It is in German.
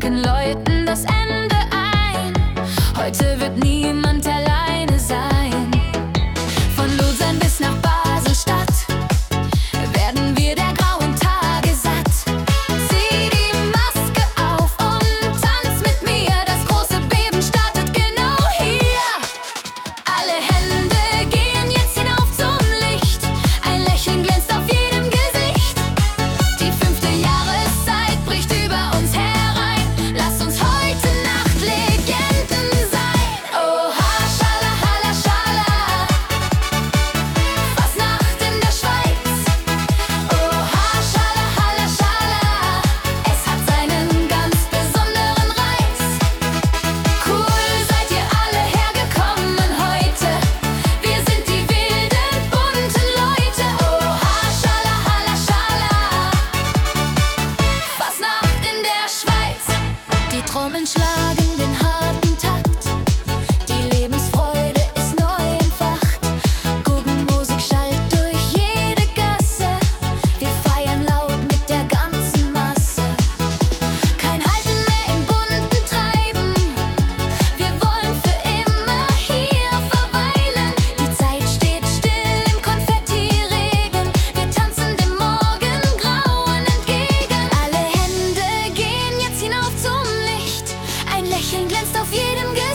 Wolken läuten das Ende ein. Heute wird niemand alleine sein. Von Luzern bis nach Basel-Stadt werden wir der grauen Tage satt. Zieh die Maske auf und tanz mit mir. Das große Beben startet genau hier. Alle Hände gehen jetzt hinauf zum Licht. Ein Lächeln glänzt auf jedem Gesicht. Die 5. Jahreszeit bricht über uns herein. Lass uns heute Nacht Legenden sein. Oha, schala, hala, schala. Fasnacht in der Schweiz. Oha, schala, hala, schala. Es hat seinen ganz besonderen Reiz. Cool, seid ihr alle hergekommen heute. Wir sind die wilden, bunten Leute. Oha, schala, hala, schala. Fasnacht in der Schweiz. Die Trommeln schlagen den harten Takt. Die Lebensfreude ist neu entfacht. Guggenmusik schallt durch jede Gasse. Wir feiern laut mit der ganzen Masse. Kein Halten mehr im bunten Treiben. Wir wollen für immer hier verweilen. Die Zeit steht still im Konfettiregen. Wir tanzen dem Morgengrauen entgegen. Alle Hände gehen jetzt hinauf zum Licht. Ein Lächeln glänzt auf jedem Gesicht.